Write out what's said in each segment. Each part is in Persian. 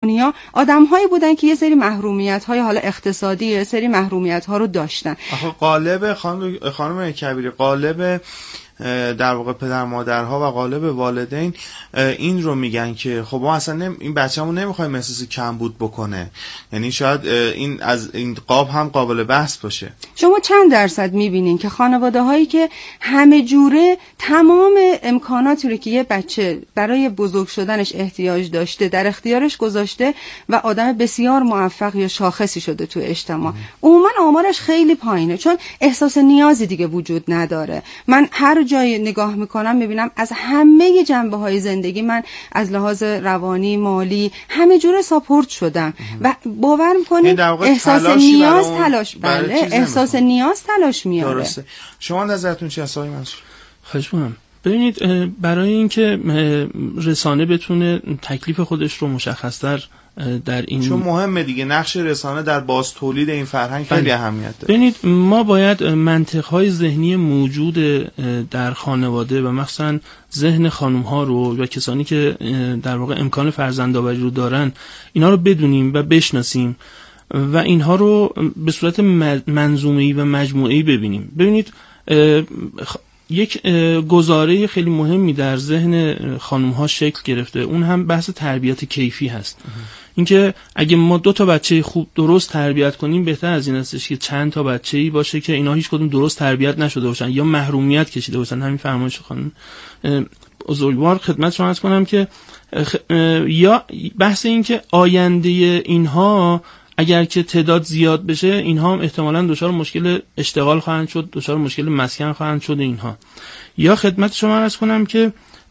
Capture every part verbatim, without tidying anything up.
ها آدم‌هایی بودن که یه سری محرومیت‌های حالا اقتصادی، یه سری محرومیت‌ها رو داشتن. آخه قالب خانم خانم کبیری، قالب در واقع پدر مادرها و غالب والدین این رو میگن که خب ما اصلا نم... این بچه‌مون نمیخوایم احساس کمبود بکنه، یعنی شاید این از این قاب هم قابل بحث باشه. شما چند درصد میبینین که خانواده هایی که همه جوره تمام امکاناتی رو که یه بچه برای بزرگ شدنش احتیاج داشته در اختیارش گذاشته و آدم بسیار موفق یا شاخصی شده تو اجتماع، عموما آمارش خیلی پایینه چون احساس نیازی دیگه وجود نداره. من هر جای نگاه میکنم میبینم از همه جنبه های زندگی من از لحاظ روانی، مالی، همه جوره ساپورت شدم و باور میکنید احساس نیاز تلاش بله احساس نیاز تلاش میاره. درسته. شما نظرتون چیه آقای منصور؟ خواهش می‌کنم. ببینید برای اینکه رسانه بتونه تکلیف خودش رو مشخص‌تر در این، چون مهمه دیگه، نقش رسانه در باز تولید این فرهنگ خیلی اهمیت داره. ببینید ما باید منطق‌های ذهنی موجود در خانواده و مثلا ذهن خانم‌ها رو و کسانی که در واقع امکان فرزندآوری رو دارن اینا رو بدونیم و بشناسیم و اینها رو به صورت منظومه‌ای و مجموعه‌ای ببینیم. ببینید یک گزاره خیلی مهمی در ذهن خانم‌ها شکل گرفته، اون هم بحث تربیت کیفی هست. اینکه اگه ما دو تا بچه خوب درست تربیت کنیم بهتر از این استش که چند تا بچه‌ای باشه که اینا هیچ کدوم درست تربیت نشده باشن یا محرومیت کشیده باشن. همین فرمایش خانم بزرگوار خدمت شما عرض کنم که یا بحث این که آینده اینها اگر که تعداد زیاد بشه اینها هم احتمالاً دچار مشکل اشتغال خواهند شد، دچار مشکل مسکن خواهند شد اینها. یا خدمت شما عرض کنم که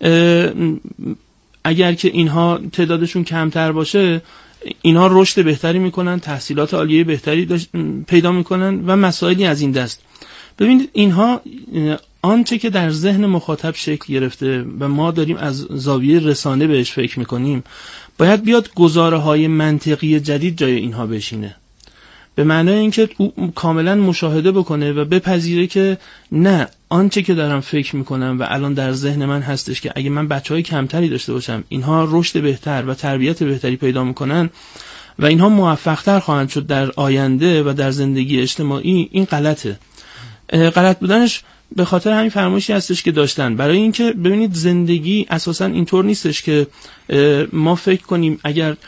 اگر که اینها تعدادشون کمتر باشه اینها رشد بهتری میکنن، تحصیلات عالیه بهتری پیدا میکنن و مسائلی از این دست. ببینید اینها آنچه که در ذهن مخاطب شکل گرفته و ما داریم از زاویه رسانه بهش فکر میکنیم باید بیاد گزاره های منطقی جدید جای اینها بشینه، به معنای اینکه او کاملا مشاهده بکنه و بپذیره که نه، آنچه که دارم فکر میکنم و الان در ذهن من هستش که اگه من بچهای کمتری داشته باشم اینها رشد بهتر و تربیت بهتری پیدا میکنن و اینها موفقتر خواهند شد در آینده و در زندگی اجتماعی، این غلطه. غلط بودنش به خاطر همین فرمایشی هستش که داشتن، برای اینکه ببینید زندگی اساسا اینطور نیستش که ما فکر کنیم اگر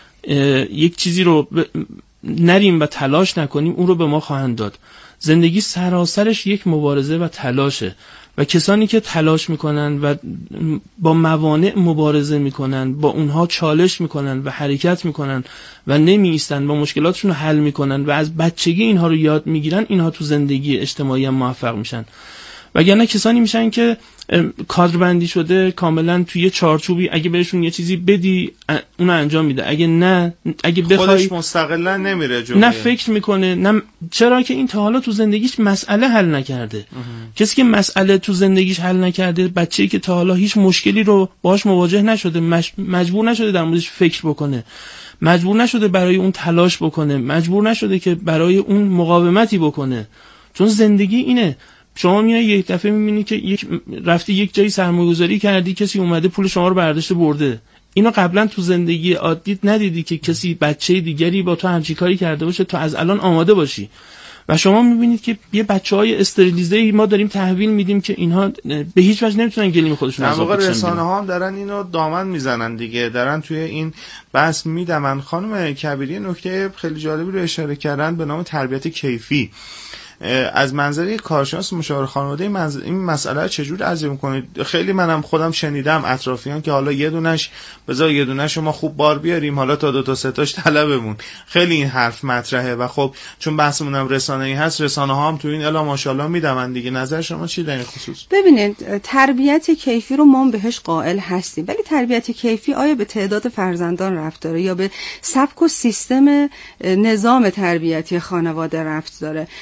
یک چیزی رو نریم و تلاش نکنیم اون رو به ما خواهند داد. زندگی سراسرش یک مبارزه و تلاشه و کسانی که تلاش میکنن و با موانع مبارزه میکنن، با اونها چالش میکنن و حرکت میکنن و نمی ایستن، با مشکلاتشون رو حل میکنن و از بچگی اینها رو یاد میگیرن، اینها تو زندگی اجتماعی هم موفق میشن. وگرنه کسانی میشن که کادربندی شده کاملا توی یه چارچوبی، اگه بهشون یه چیزی بدی اون انجام میده، اگه نه، اگه بخوای خودش مستقلا نمیره جلوی، نه فکر میکنه، نه. چرا که این تا حالا تو زندگیش مسئله حل نکرده. کسی که مسئله تو زندگیش حل نکرده، بچه‌ای که تا حالا هیچ مشکلی رو باهاش مواجه نشده، مجبور نشده در موردش فکر بکنه، مجبور نشده برای اون تلاش بکنه، مجبور نشده که برای اون مقاومتی بکنه. چون زندگی اینه، شما میای یک دفعه میبینی که یک رفتی یک جایی سرمایه‌گذاری کردی، کسی اومده پول شما رو برداشته برده. اینو قبلا تو زندگی عادیت ندیدی که کسی بچه دیگری با تو همچین کاری کرده باشه، تو از الان آماده باشی. و شما میبینید که یه بچهای استریلیزه ما داریم تحویل میدیم که اینها به هیچ وجه نمیتونن گلیم خودشون در آزاد واقع بکشن. رسانه ها هم دارن اینو دامن میزنن دیگه، دارن توی این بحث میدمن. خانم کبیری نکته خیلی جالبی رو اشاره کردن به نام تربیت کیفی. از منظر یک کارشناس مشاور خانواده این مسئله چجور ارزیابی می‌کنید؟ خیلی منم خودم شنیدم اطرافیان که حالا یه دونش بذار یه دونه شما خوب بار بیاریم، حالا تا دو تا سه تاش طلبمون. خیلی این حرف مطرحه و خب چون بحثمون هم رسانه‌ای هست، رسانه‌ها هم تو این الا ماشاءالله میدمن دیگه. نظر شما چی در این خصوص؟ ببینید، تربیت کیفی رو ما بهش قائل هستیم، ولی تربیت کیفی آیا به تعداد فرزندان ربط داره یا به سبک و سیستم نظام تربیتی خانواده ربط داره؟ ما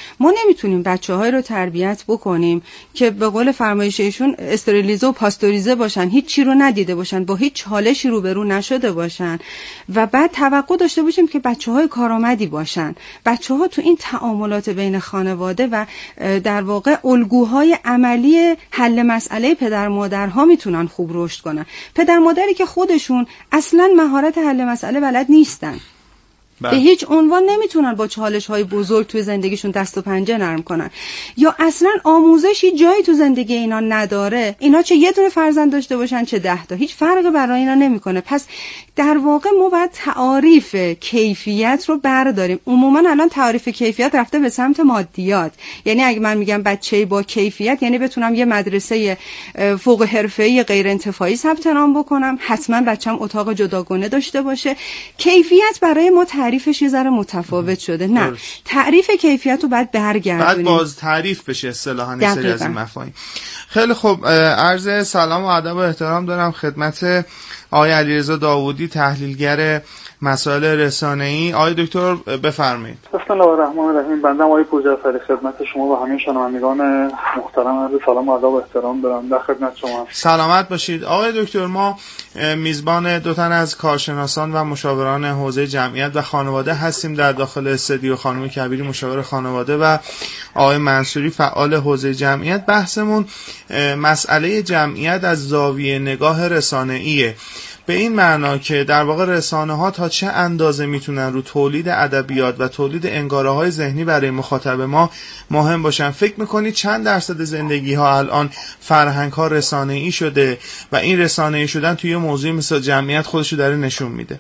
نمیتونیم بچه‌های رو تربیت بکنیم که به قول فرمایش ایشون استریلیزه و پاستوریزه باشن، هیچ چی رو ندیده باشن، با هیچ چالشی روبرو نشده باشن و بعد توقع داشته باشیم که بچه‌های کارآمدی باشن. بچه‌ها تو این تعاملات بین خانواده و در واقع الگوهای عملی حل مسئله پدر مادرها میتونن خوب رشد کنن. پدر مادری که خودشون اصلاً مهارت حل مسئله بلد نیستن، به هیچ عنوان نمیتونن با چالش های بزرگ توی زندگیشون دست و پنجه نرم کنن، یا اصلا آموزشی جایی تو زندگی اینا نداره، اینا چه یه دونه فرزند داشته باشن چه ده تا، هیچ فرقی برای اینا نمیکنه. پس در واقع ما باید تعاریف کیفیت رو برداریم. عموما الان تعاریف کیفیت رفته به سمت مادیات، یعنی اگه من میگم بچه‌ای با کیفیت یعنی بتونم یه مدرسه فوق حرفه‌ای غیر انتفاعی ثبت نام بکنم، حتما بچه‌م اتاق جداگانه داشته باشه. کیفیت برای ما تعریفش یه ذره متفاوت شده. نه، تعریف کیفیت رو باید برگردونیم، بعد باز تعریف بشه اصطلاحاً یه سری از این مفاهیم. خیلی خوب، عرض سلام و ادب و احترام دارم خدمت آقای علیرضا داوودی، تحلیلگر مسائل رسانه‌ای. آقای دکتر بفرمایید. بسم الله الرحمن الرحیم. بنده آقای پورجعفری خدمت شما و همه شنوندگان محترم عرض سلام و ادب و احترام دارم. در خدمت شما. سلامت باشید. آقای دکتر، ما میزبان دو تن از کارشناسان و مشاوران حوزه جمعیت و خانواده هستیم در داخل استودیو، خانم کبیری مشاور خانواده و آقای منصوری فعال حوزه جمعیت. بحثمون مسئله جمعیت از زاویه نگاه رسانه‌ایه، به این معنا که در واقع رسانه‌ها تا چه اندازه میتونن رو تولید ادبیات و تولید انگاره‌های ذهنی برای مخاطب ما مهم باشن. فکر میکنید چند درصد زندگی ها الان فرهنگ ها رسانه‌ای شده و این رسانه‌ای شدن توی موضوع مثل جمعیت خودشو داره نشون میده؟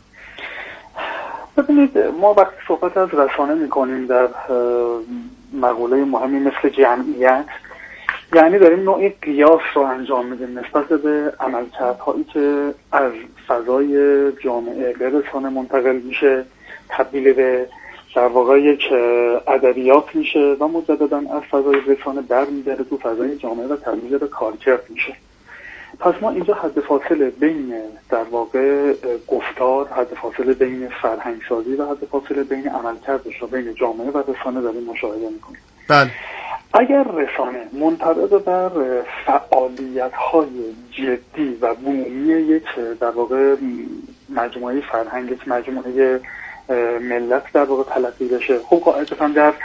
ببینید، ما وقتی صحبت از رسانه میکنیم در مقوله مهمی مثل جمعیت، یعنی داریم نوعی قیاس رو انجام میدیم نسبت به عملکردهایی که از فضای جامعه به رسانه منتقل میشه، تبدیل به در واقع یک ادبیات میشه و مجددا از فضای رسانه برمیگرده تو فضای جامعه و تبدیل به کارکرد میشه. پس ما اینجا حد فاصله بین در واقع گفتار، حد فاصله بین فرهنگسازی و حد فاصله بین عملکردش رو بین جامعه و رسانه داریم مشاهده میکنیم. بله. اگر رسانه منطبق بر فعالیت‌های جدی و بومی یک در واقع مجموعه فرهنگ، یک مجموعه ملت در واقع تلقی بشه، خب قاعدتاً در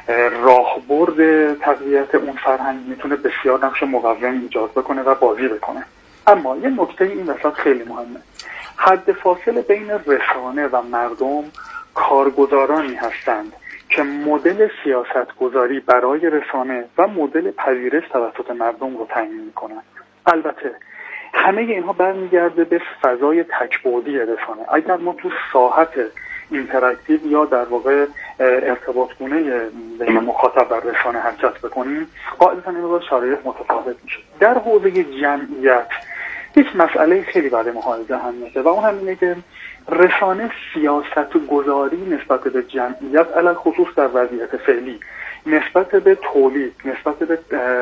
راهبرد تقویت اون فرهنگ میتونه بسیار نقش مقوم ایجاد بکنه و بازی بکنه. اما یه نکته این وسط خیلی مهمه، حد فاصله بین رسانه و مردم کارگزارانی هستند که مدل سیاست گذاری برای رسانه و مدل پذیرش توسط مردم رو تعیین میکنن. البته همه اینها برمیگرده به فضای تک‌بعدی رسانه. اگر ما تو ساحت اینتراکتیو یا در واقع ارتباطگونه بین مخاطب و رسانه حرکت بکنیم، قاعدتاً این با شرایط متفاوت میشه. در حوزه جمعیت یک مسئله خیلی برای محاضره اهمیته و اون هم اینه که رسانه سیاست گذاری نسبت به جمعیت علل خصوص در وضعیت فعلی نسبت به تولید، نسبت به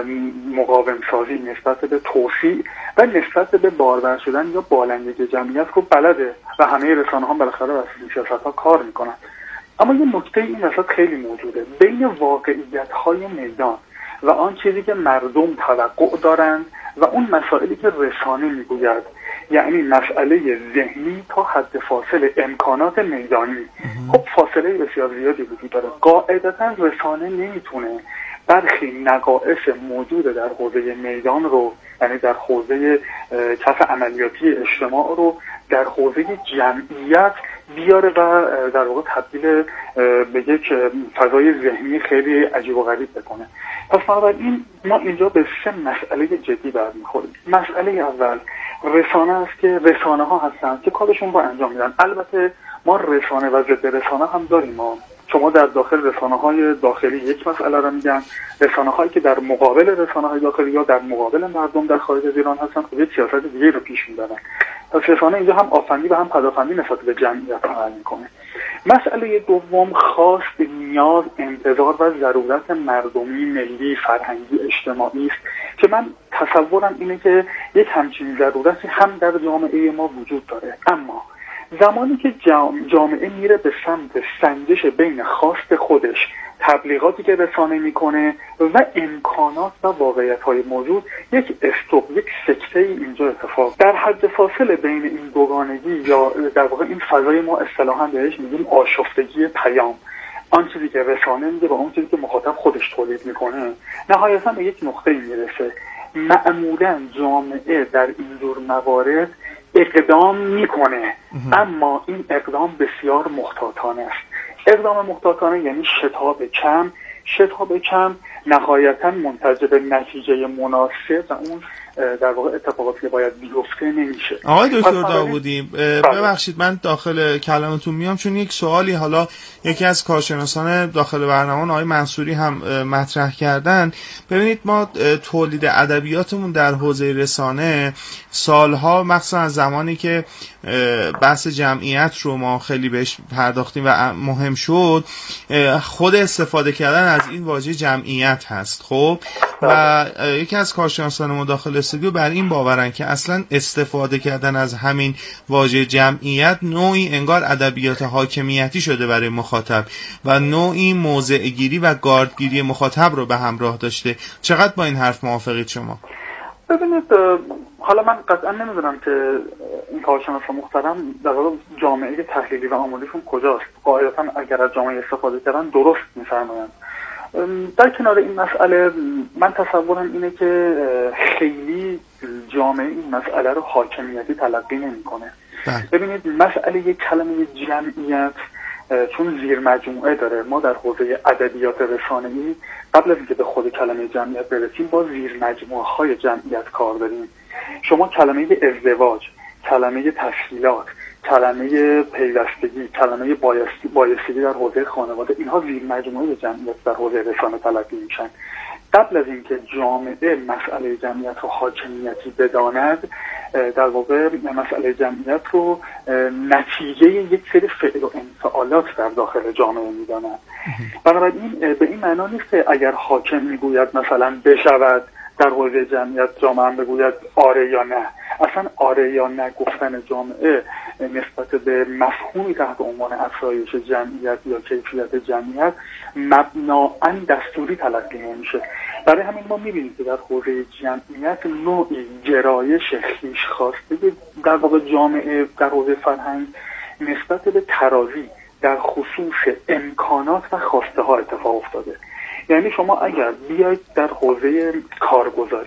مقاوم سازی، نسبت به توسیع و نسبت به بارور شدن یا بالندگی جمعیت رو بلده و همه رسانه ها بالاخره بر اساس سیاست ها کار میکنن. اما یه نکته این وسط خیلی موجوده، بین واقعیت های میدان و آن چیزی که مردم توقع دارند و اون مسائلی که رسانه میگوید، یعنی مسئله ذهنی تا حد فاصله امکانات میدانی، خب فاصله بسیار زیادی وجود داره. قاعدتا رسانه نمیتونه برخی نقائص موجود در حوزه میدان رو، یعنی در حوزه کف عملیاتی اجتماع رو در حوزه جمعیت بیاره و در واقع تبدیل به یک فضای ذهنی خیلی عجیب و غریب بکنه. پس بنابراین ما اینجا به سه مسئله جدی برمیخوریم. مسئله اول رسانه است که رسانه ها هستند که کارشون رو انجام میدن. البته ما رسانه و ضد رسانه هم داریم. ما شما در داخل رسانه های داخلی یک مسئله را میگن، رسانه هایی که در مقابل رسانه های داخلی یا در مقابل مردم در خارج از ایران هستن خب یک سیاست دیگه رو پیش میبرن. پس رسانه اینجا هم آفندی و هم پدافندی نسبت به جمعیت عمل میکنه. مسئله دوم خواست، نیاز، انتظار و ضرورت مردمی، ملی، فرهنگی، اجتماعی است که من تصورم اینه که یک همچین ضرورتی هم در جامعه ما وجود داره. اما زمانی که جامعه میره به سمت سنجش بین خواست خودش، تبلیغاتی که رسانه میکنه و امکانات و واقعیت‌های موجود، یک استوب، یک سکته ای اینجا اتفاق در حد فاصله بین این دوگانگی یا در واقع این فضای ما اصطلاحاً بهش میگیم آشفتگی پیام، آن چیزی که رسانه میگه با اون چیزی که مخاطب خودش تولید میکنه، نهایتاً به یک نقطه‌ای میرسه. معمولاً جامعه در این جور موارد اقدام میکنه، اما این اقدام بسیار محتاطانه است. اقدام محتاطانه یعنی شتاب کم، شتاب کم نهایتاً منتج به نتیجه مناسب و اون در واقع اتفاقاتی که باید بیفته نمیشه. آقای دکتر داوودی ببخشید من داخل کلامتون میام، چون یک سوالی حالا یکی از کارشناسان داخل برنامه آقای منصوری هم مطرح کردن. ببینید ما تولید ادبیاتمون در حوزه رسانه سالها، مخصوصا از زمانی که بحث جمعیت رو ما خیلی بهش پرداختیم و مهم شد، خود استفاده کردن از این واژه جمعیت هست. خب و یکی از کارشناسان ما داخل استودیو بر این باورن که اصلا استفاده کردن از همین واژه جمعیت نوعی انگار ادبیات حاکمیتی شده برای مخاطب و نوعی موضع گیری و گاردگیری مخاطب رو به همراه داشته. چقدر با این حرف موافقید شما؟ ببینید، حالا من قطعا نمیدونم که این کارشناس محترم در واقع جامعه تحلیلی و آموزشون کجاست. قاعدتا اگر از جامعه استفاده کردن درست میفرمایند. در کنار این مسئله من تصورم اینه که خیلی جامعه این مسئله رو حاکمیتی تلقی نمیکنه. ببینید، مسئله یک کلمه جمعیت چون زیر مجموعه داره، ما در حوزه ادبیات رسانه‌ای قبل از اینکه به خود کلمه جمعیت برسیم با زیر مجموعه های جمعیت کار داریم. شما کلمه ازدواج، کلمه تسهیلات، کلمه پیوستگی، کلمه بایستی بایستگی در حوزه خانواده، اینها زیر مجموعه جمعیت در حوزه رسانه تلقی میشن. قبل از اینکه جامعه مسئله جمعیت رو حاکمیتی بداند، در واقع مسئله جمعیت رو نتیجه یک سری فعل و انفعالات در داخل جامعه میداند. بنابراین به این معنا نیست که اگر حاکم میگوید مثلا بشود در حوزه جمعیت جامعه هم بگوید آره یا نه. اصلا آره یا نه گفتن جامعه نسبت به مفهومی تحت عنوان افزایش جمعیت یا کیفیت جمعیت مبناً دستوری تلقی نمیشه. برای همین ما میبینیم که در حوزه جمعیت نوعی گرایش خویش خواسته در واقع جامعه در حوزه فرهنگ نسبت به ترازی در خصوص امکانات و خواسته ها اتفاق افتاده. یعنی شما اگر بیاید در حوزه کارگزاری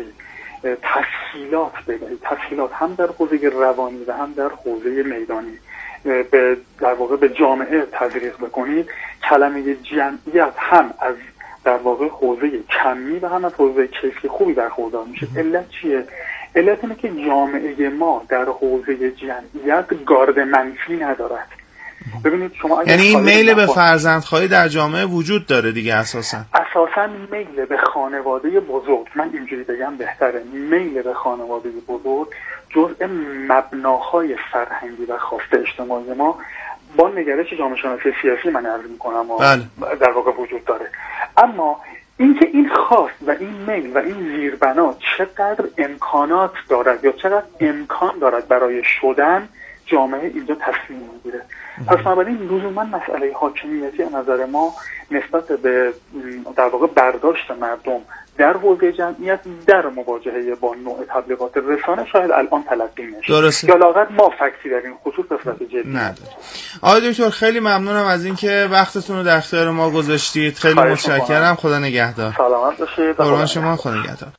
تسهیلات بدهید، تسهیلات هم در حوزه روانی و هم در حوزه میدانی به در واقع به جامعه تزریق بکنید، کلمه جمعیت هم از در واقع حوزه کمی و هم از حوزه کیفی خوبی برخوردار میشه. علت چیه؟ علت اینه که جامعه ما در حوزه جمعیت گارد منفی ندارد. ببینید شما یعنی این میل به فرزندخواهی در جامعه وجود داره دیگه، اساسا اساسا میل به خانواده بزرگ، من اینجوری بگم بهتره، میل به خانواده بزرگ جزء مبناهای فرهنگی و خواسته اجتماعی ما با نگرش جامعه شناسی سیاسی من عرض میکنم و در واقع وجود داره. اما اینکه این خواست و این میل و این زیربنا چقدر امکانات دارد یا چقدر امکان دارد برای شدن، جامعه اینجا تصمیم میگیره. پس بنابراین لزوما مسئله حاکمیتی از نظر ما نسبت به در واقع برداشت مردم در حوزه جمعیت در مواجهه با نوع تبلیغات رسانه شاید الان تلقی نشه. درسته. یا لااقل ما فکتی در این خصوص به صورت جدی نداره. آقای دکتر خیلی ممنونم از اینکه وقتتون رو در اختیار ما گذاشتید. خیلی متشکرم. خدا نگهدار. سلامت باشید. قربان شما. خدا نگهدار.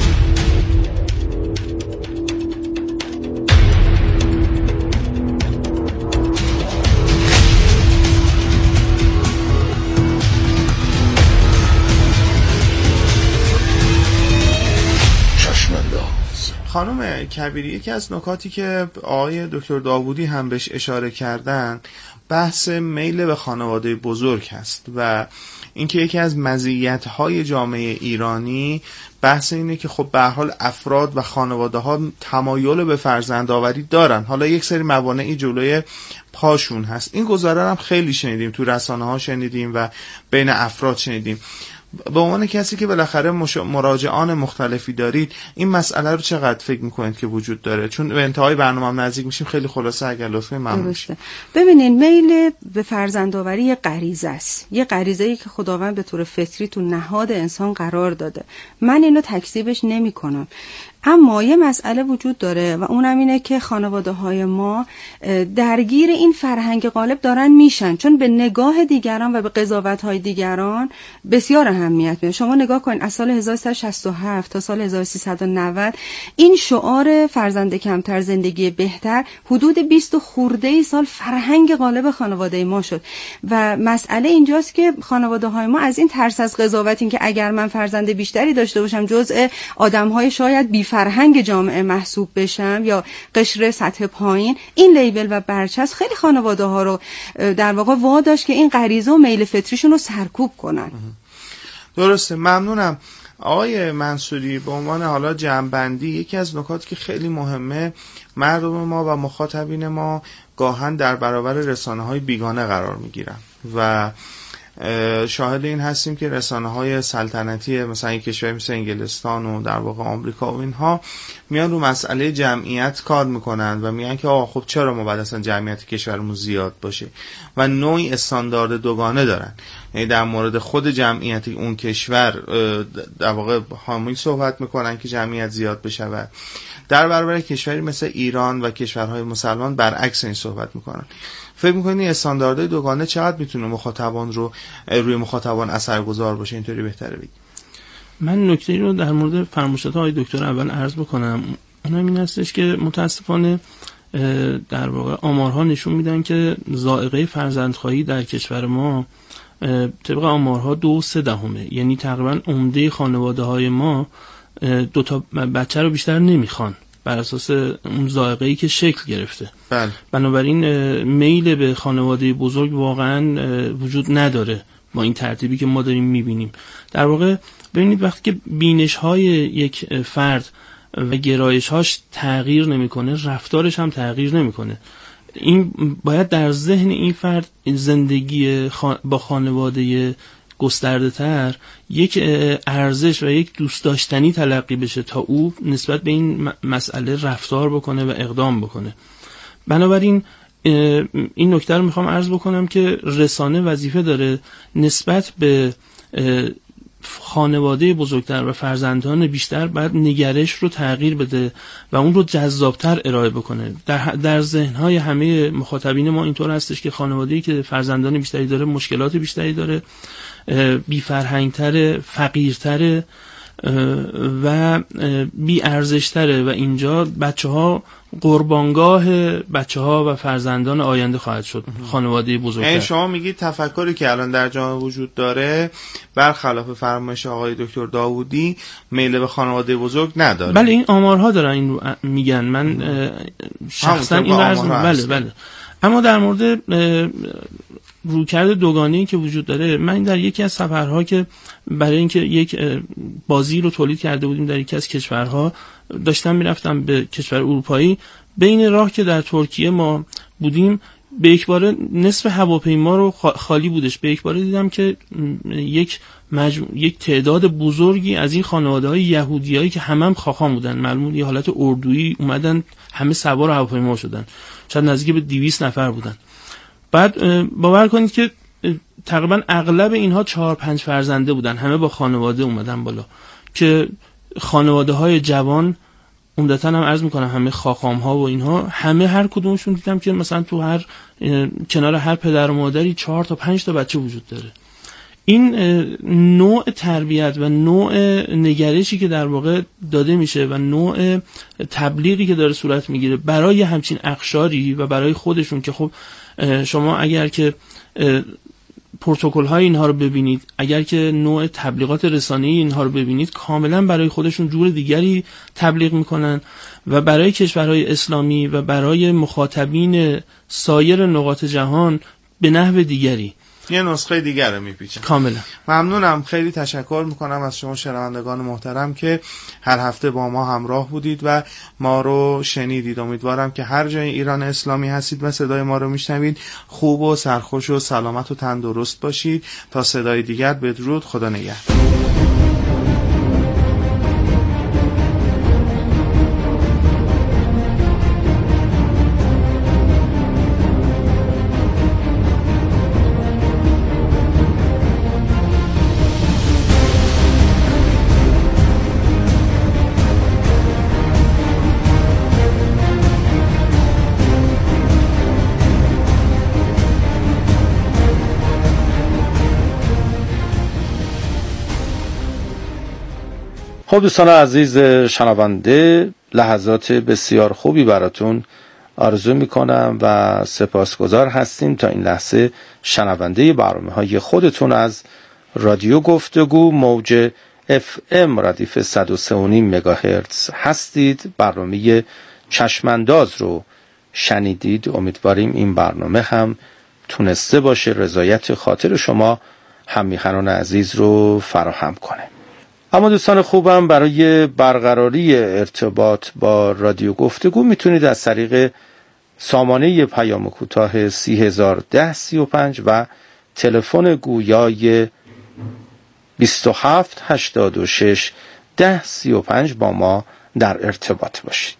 خانم کبیری، یکی از نکاتی که آقای دکتر داوودی هم بهش اشاره کردن بحث میل به خانواده بزرگ هست و اینکه یکی از مزیت‌های جامعه ایرانی بحث اینه که خب به هر حال افراد و خانواده‌ها تمایل به فرزندآوری دارن، حالا یک سری موانعی جلوی پاشون هست. این گزاره هم خیلی شنیدیم، تو رسانه‌ها شنیدیم و بین افراد شنیدیم. به عنوان کسی که بالاخره مش... مراجعان مختلفی دارید، این مسئله رو چقدر فکر میکنید که وجود داره؟ چون به انتهای برنامه هم نزدیک میشیم، خیلی خلاصه اگر لطفاً ممنون میشم. ببینید، میل به فرزندآوری یه غریزه است، یه غریزه‌ای که خداوند به طور فطری تو نهاد انسان قرار داده. من اینو تکذیبش نمی‌کنم، اما یه مسئله وجود داره و اونم اینه که خانواده‌های ما درگیر این فرهنگ غالب دارن میشن، چون به نگاه دیگران و به قضاوت‌های دیگران بسیار اهمیت میدن. شما نگاه کنید از سال هزار و سیصد و شصت و هفت تا سال هزار و سیصد و نود این شعار فرزند کمتر زندگی بهتر حدود بیست خورده سال فرهنگ غالب خانواده ما شد و مسئله اینجاست که خانواده‌های ما از این ترس از قضاوت، این که اگر من فرزند بیشتری داشته باشم جزء آدم‌های شاید بی فرهنگ جامعه محسوب بشم یا قشر سطح پایین، این لیبل و برچسب خیلی خانواده ها رو در واقع واداشت که این غریزه و میل فطریشون رو سرکوب کنن. درسته، ممنونم. آقای منصوری، به عنوان حالا جمع‌بندی، یکی از نکاتی که خیلی مهمه، مردم ما و مخاطبین ما گاهن در برابر رسانه‌های بیگانه قرار میگیرن و شاهد این هستیم که رسانه‌های سلطنتی مثلا یک کشور مثل انگلستان و در واقع آمریکا و اینها میان رو مسئله جمعیت کار میکنن و میگن که آقا خب چرا ما بعد اصلا جمعیت کشورمون زیاد باشه و نوعی استاندارد دوگانه دارن، یعنی در مورد خود جمعیت اون کشور در واقع حامی صحبت میکنن که جمعیت زیاد بشه و در برابر کشوری مثل ایران و کشورهای مسلمان برعکس این صحبت میکنن. فکر میکنید استانداردهای دوگانه چقدر میتونه مخاطبان رو روی مخاطبان اثرگذار باشه؟ اینطوری بهتره بگید. من نکته رو در مورد فرمایشات آقای دکتر اول عرض بکنم. اونم این هستش که متاسفانه در واقع آمارها نشون میدن که ذائقه فرزندخواهی در کشور ما طبق آمارها دو سه دهمه، یعنی تقریبا عمده خانواده های ما دو تا بچه رو بیشتر نمیخوان بر اساس اون ذائقه‌ای که شکل گرفته. بله. بنابراین میل به خانواده بزرگ واقعا وجود نداره با این ترتیبی که ما داریم میبینیم. در واقع ببینید وقتی که بینش‌های یک فرد و گرایش‌هاش تغییر نمی‌کنه، رفتارش هم تغییر نمی‌کنه. این باید در ذهن این فرد زندگی خان... با خانواده گسترده تر یک ارزش و یک دوست داشتنی تلقی بشه تا او نسبت به این مسئله رفتار بکنه و اقدام بکنه. بنابراین این نکته رو میخوام عرض بکنم که رسانه وظیفه داره نسبت به خانواده بزرگتر و فرزندان بیشتر باید نگرش رو تغییر بده و اون رو جذابتر ارائه بکنه. در در ذهن‌های همه مخاطبین ما اینطور هستش که خانواده‌ای که فرزندان بیشتری داره مشکلات بیشتری داره، بی فرهنگ‌تره، فقیرتره و بی ارزش‌تره و اینجا بچه‌ها قربانگاه بچه‌ها و فرزندان آینده خواهد شد. خانواده بزرگتر. یعنی شما میگید تفکری که الان در جامعه وجود داره برخلاف فرمایش آقای دکتر داوودی میل به خانواده بزرگ نداره. بله، این آمارها دارن این رو میگن. من شخصا این رو عرض بله بله اما در مورد رویکرد دوگانه‌ای که وجود داره، من در یکی از سفرها که برای اینکه یک بازی رو تولید کرده بودیم در یکی از کشورها، داشتم میرفتم به کشور اروپایی، بین راه که در ترکیه ما بودیم به یک باره نصف هواپیما رو خالی بودش. به یک باره دیدم که یک مجموع یک تعداد بزرگی از این خانواده‌های یهودیایی که همه هم خاخام بودن، معلومه یه حالت اردویی اومدن، همه سوار هواپیما شدن، شاید نزدیک به دویست نفر بودن. بعد باور کنید که تقریبا اغلب اینها چهار پنج فرزنده بودن، همه با خانواده اومدن بالا، که خانواده های جوان عمدتاً هم عرض میکنم همه خاخام ها و اینها، همه هر کدومشون دیدم که مثلا تو هر کنار هر پدر و مادری چهار تا پنج تا بچه وجود داره. این نوع تربیت و نوع نگرشی که در واقع داده میشه و نوع تبلیغی که داره صورت میگیره برای همچین اقشاری و برای خودشون، که خب شما اگر که پروتکل های اینها رو ببینید، اگر که نوع تبلیغات رسانه‌ای اینها رو ببینید، کاملا برای خودشون جور دیگری تبلیغ میکنن و برای کشورهای اسلامی و برای مخاطبین سایر نقاط جهان به نحو دیگری. یه نسخه دیگر رو میپیچن. کاملا ممنونم، خیلی تشکر میکنم از شما شنوندگان محترم که هر هفته با ما همراه بودید و ما رو شنیدید. امیدوارم که هر جای ایران اسلامی هستید و صدای ما رو میشنوید خوب و سرخوش و سلامت و تندرست باشید. تا صدای دیگر، بدرود، خدا نگهدار. خب دوستان عزیز شنونده، لحظات بسیار خوبی براتون آرزو میکنم و سپاسگزار هستیم تا این لحظه شنونده برنامه های خودتون از رادیو گفتگو موج اف ام ردیف صد و سه و نیم مگاهرتز هستید. برنامه چشمانداز رو شنیدید. امیدواریم این برنامه هم تونسته باشه رضایت خاطر شما هممیهنان عزیز رو فراهم کنه. اما دوستان خوبم، برای برقراری ارتباط با رادیو گفتگو میتونید از طریق سامانه پیام کوتاه سی هزار و ده سی و پنج و تلفن گویای بیست و هفت هشتاد و شش ده سی و پنج با ما در ارتباط باشید.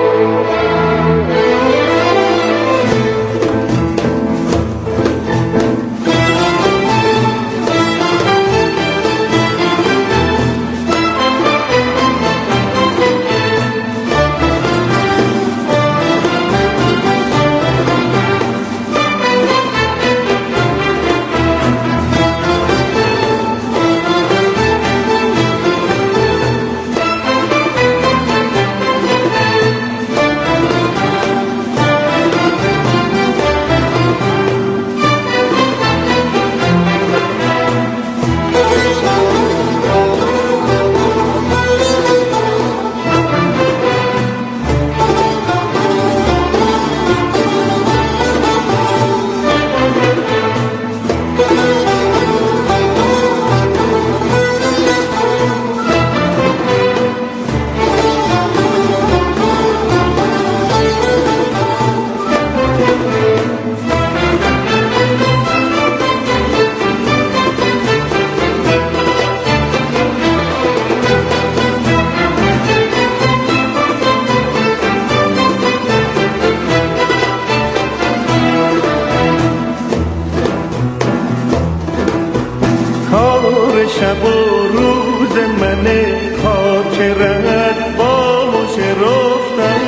شب و روز منه خاطرت با مژه رفتن،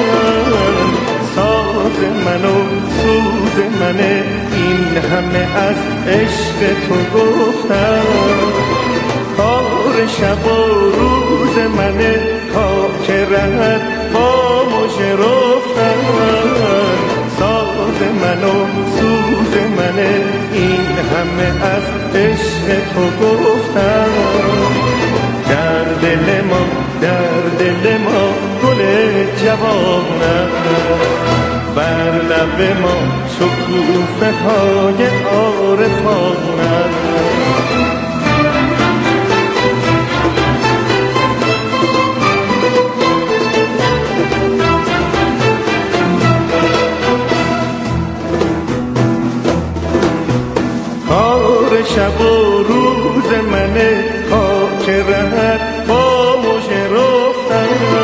ساز من و سوز منه این همه از عشق تو گفتن. کار شب و روز منه خاطرت با مژه رفتن، ساز من و سوز منه این همه از عشق تو گفتم. در دل ما در دل ما گل جوانم، بر لب ما شکوفه های عارفانم. شب و روز منه خاطرت با مژه رفتن،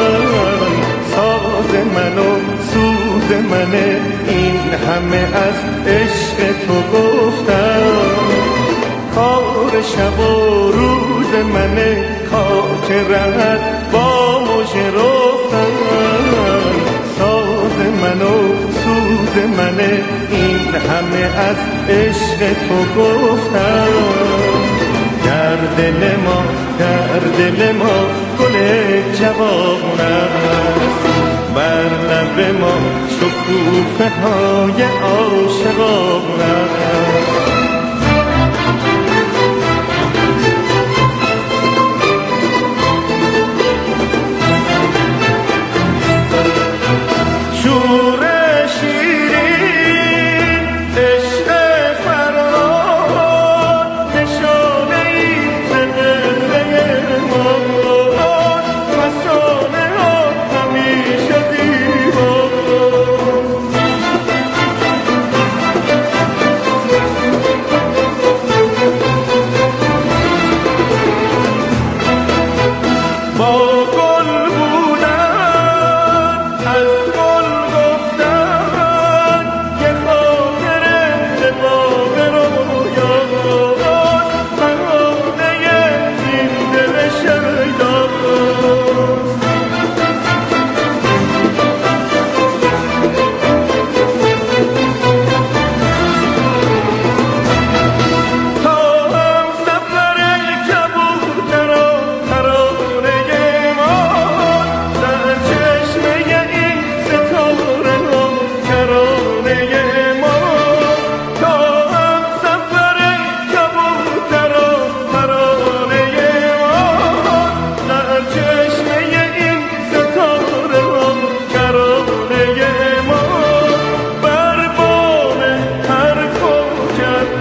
ساز من و سوز منه این همه از عشق تو گفتم. کار شب و روز منه خاطرت با مژه رفتن، ساز من و سوز منه این همه از عشق تو گفتم. در دل ما در دل ما گل جوان است، بر لب ما شکوفه های عاشقان است. شور شیرین عشق فرار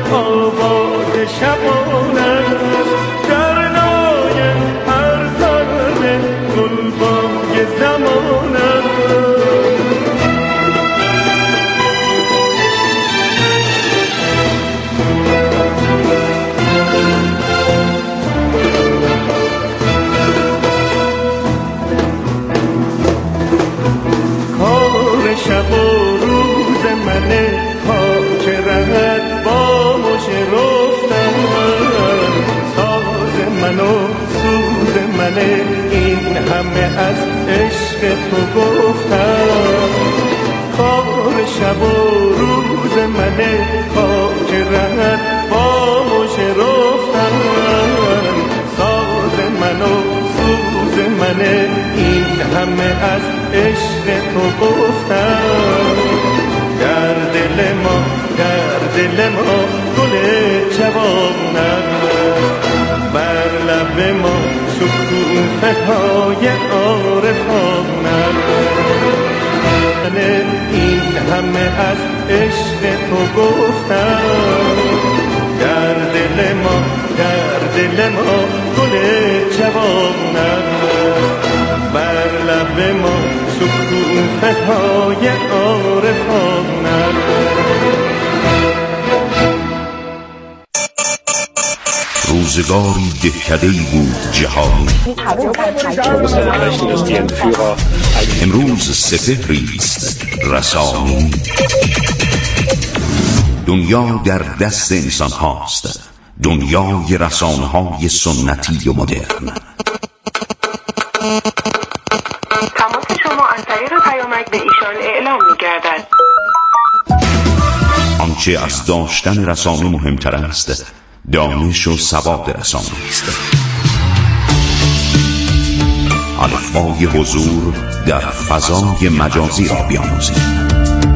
آواز شبانه است، در نای هر ترانه گلبانگ زمانه است. کار شب و روز منه، خاک رهت با مژه رفتن، ساز من و سوز منه، این همه از عشق تو گفتم. کار شب و روز منه، خاک رهت با مژه رفتن، ساز من و سوز منه، این همه از عشق تو گفتم. در دل ما در دل ما گل جوان است، بر لب ما شکوفه های عارفان است. این همه از عشق تو گفتم. در دل ما در دل ما گل جوان است، بر لب ما شکوفه های عارفان است. روزگاری دهکده‌ای بود جهانی، امروز سپهری است رسانی. دنیا در دست انسان هاست، دنیای رسانه های سنتی و مدرن. تماس شما از طریق پیامک به ایشان اعلام می گردد. آنچه از داشتن رسانه مهمتر است، دانش و سواد رسانه است. الفبای حضور در فضای مجازی را بیاموزید.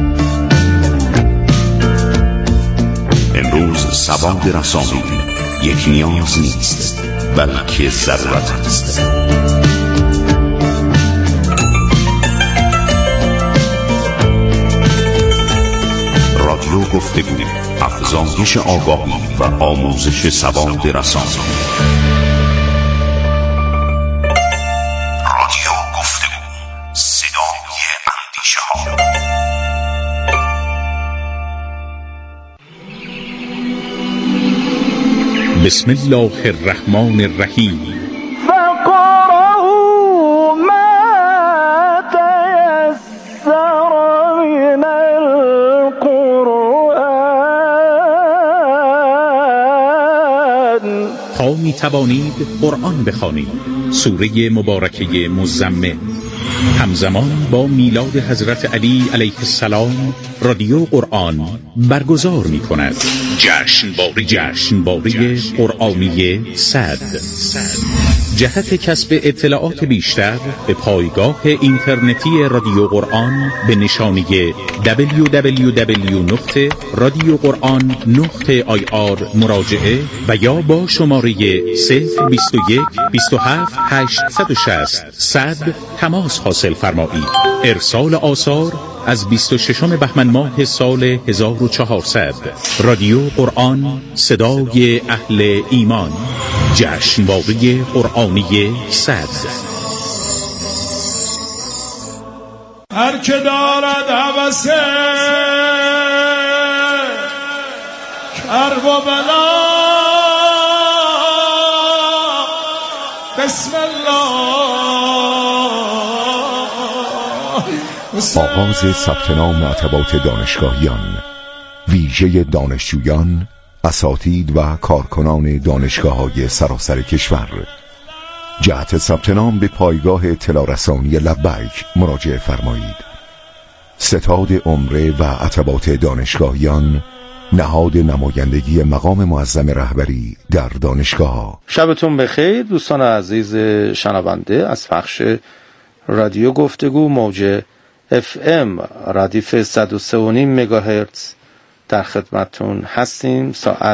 امروز سواد رسانه‌ای یک نیاز نیست، بلکه ضرورت است. رادیو گفتگو، افزایش آگاهی و آموزش سواد رسانه. رادیو گفتگو، صدای اندیشه ها. بسم الله الرحمن الرحیم. فقرأوا ما تيسر من القرآن. تا می توانید قرآن بخوانید. سوره مبارکه مزمل. همزمان با میلاد حضرت علی علیه السلام رادیو قرآن برگزار می کند جشنواره جشنواره قرآنی صد. جهت کسب اطلاعات بیشتر به پایگاه اینترنتی رادیو قرآن به نشانی دبلیو دبلیو دبلیو نقطه رادیو قرآن نقطه آی آر مراجعه و یا با شماره صفر بیست و یک بیست و هفت هشتصد و شصت صد تماس حاصل فرمایید. ارسال آثار از بیست و ششم بهمن ماه سال هزار و چهارصد. رادیو قرآن، صدای اهل ایمان. جشنواره قرآنی صد. هر که دارد هوسه کرب و بلا، بسم الله. آغاز ثبت نام ارتباط دانشگاهیان، ویژه دانشجویان، اساتید و کارکنان دانشگاه‌های سراسر کشور. جهت ثبت نام به پایگاه اطلاع رسانی لبیک مراجعه فرمایید. ستاد عمره و ارتباط دانشگاهیان، نهاد نمایندگی مقام معظم رهبری در دانشگاه. شبتون بخیر دوستان عزیز شنونده از پخش رادیو گفتگو موج اف ام ردیف صد و سه و نیم مگاهرتز در خدمتون هستیم. ساعت